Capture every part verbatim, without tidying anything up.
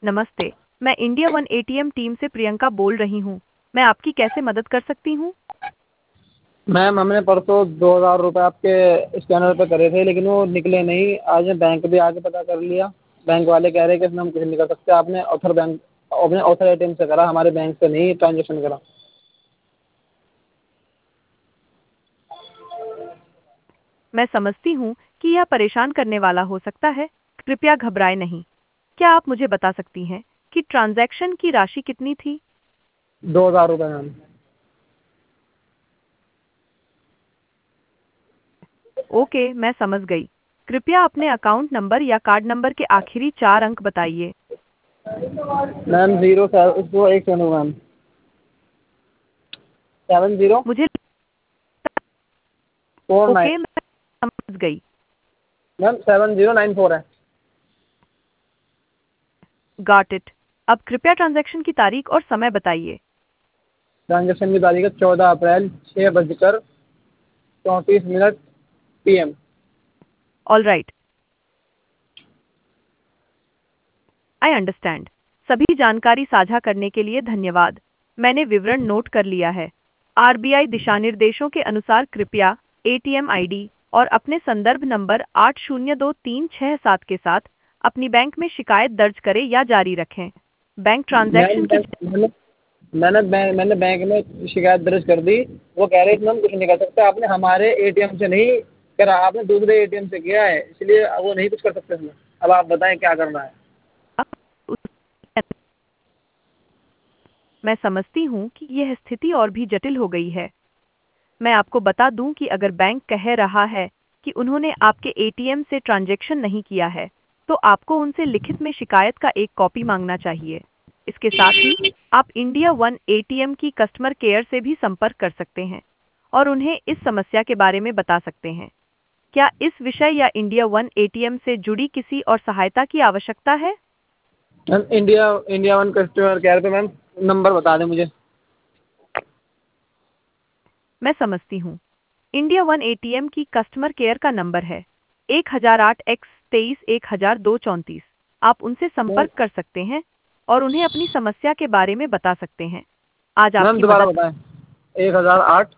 नमस्ते, मैं India one ATM team से प्रियंका बोल रही हूँ। मैं आपकी कैसे मदद कर सकती हूँ? मैम हमने परसों दो हज़ार रुपये आपके स्कैनर पे करे थे लेकिन वो निकले नहीं। आज मैं बैंक भी आके पता कर लिया। बैंक वाले कह रहे हैं कि इसमें हम कुछ नहीं कर सकते। आपने ऑथर बैंक अपने ऑथर एटीएम से करा, हमारे बैंक से नहीं ट्रांजेक्शन करा। मैं समझती हूँ कि यह परेशान करने वाला हो सकता है। कृपया घबराएं नहीं। क्या आप मुझे बता सकती हैं कि ट्रांजैक्शन की राशि कितनी थी? दो हज़ार रुपये मैम। ओके, मैं समझ गई। कृपया अपने अकाउंट नंबर या कार्ड नंबर के आखिरी चार अंक बताइए। मैम जीरो उसको एक सेकंड मैम। सेवन जीरो मुझे फोर नाइन ओके, मैं समझ गई। Ma'am seven zero nine four है। Got it. अब कृपया ट्रांजैक्शन की तारीख और समय बताइए। ट्रांजेक्शन की तारीख है चौदह अप्रैल छः बजकर चौंतीस minute P M. All right, I understand. सभी जानकारी साझा करने के लिए धन्यवाद। मैंने विवरण नोट कर लिया है। आरबीआई दिशानिर्देशों के अनुसार कृपया एटीएम आईडी और अपने संदर्भ नंबर आठ शून्य दो तीन छह सात के साथ अपनी बैंक में शिकायत दर्ज करें या जारी रखें। बैंक मैम ट्रांजैक्शन की बैंक- मैंने मैंने बैंक मैंने बैंक में शिकायत दर्ज कर दी। वो कह रहे इसमें हम कुछ नहीं कर सकते। आपने हमारे एटीएम से नहीं करा, आपने दूसरे एटीएम से किया है, इसलिए वो नहीं कुछ कर सकते इसमें। अब आप बताएं क्या करना है। मैं समझती हूँ कि यह स्थिति और भी जटिल हो गई है। मैं आपको बता दूं कि अगर बैंक कह रहा है कि उन्होंने आपके एटीएम से ट्रांजैक्शन नहीं किया है, तो आपको उनसे लिखित में शिकायत का एक कॉपी मांगना चाहिए। इसके साथ ही आप इंडिया वन एटीएम की कस्टमर केयर से भी संपर्क कर सकते हैं और उन्हें इस समस्या के बारे में बता सकते हैं। क्या इस विषय या इंडिया वन एटीएम से जुड़ी किसी और सहायता की आवश्यकता है? Ma'am India India one customer care पे मैम नंबर बता दें मुझे। मैं समझती हूँ। इंडिया वन एटीएम की कस्टमर केयर का नंबर है एक हजार आठ एक्स तेईस एक हजार दो चौंतीस। आप उनसे मैम संपर्क कर सकते हैं और उन्हें अपनी समस्या के बारे में बता सकते हैं। आज मैम आपकी दोबारा मदद बताएं। एक हज़ार आठ।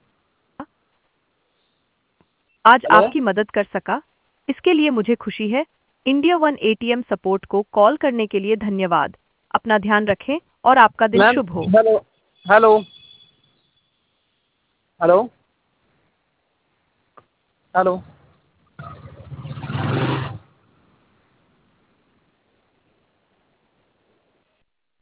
आज हेलो। आपकी मदद कर सका, इसके लिए मुझे खुशी है। इंडिया वन एटीएम सपोर्ट को कॉल करने के लिए धन्यवाद। अपना ध्यान रखें और आपका दिन मैम शुभ हो। Hello hello hello hello.